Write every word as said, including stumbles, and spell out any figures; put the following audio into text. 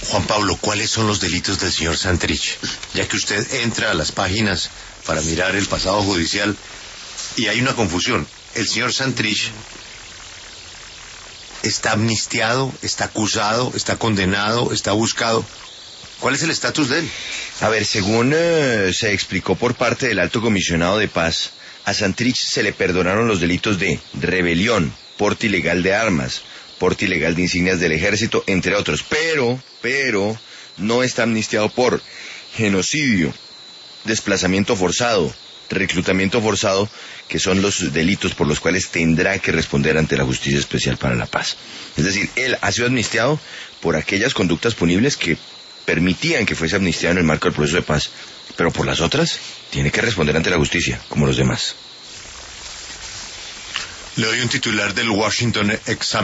Juan Pablo, ¿cuáles son los delitos del señor Santrich? Ya que usted entra a las páginas para mirar el pasado judicial y hay una confusión. El señor Santrich está amnistiado, está acusado, está condenado, está buscado. ¿Cuál es el estatus de él? A ver, según eh, se explicó por parte del Alto Comisionado de Paz, a Santrich se le perdonaron los delitos de rebelión, porte ilegal de armas, porte ilegal de insignias del ejército, entre otros. Pero, pero, no está amnistiado por genocidio, desplazamiento forzado, reclutamiento forzado, que son los delitos por los cuales tendrá que responder ante la Justicia Especial para la Paz. Es decir, él ha sido amnistiado por aquellas conductas punibles que permitían que fuese amnistiado en el marco del proceso de paz, pero por las otras tiene que responder ante la justicia, como los demás. Le doy un titular del Washington Examiner.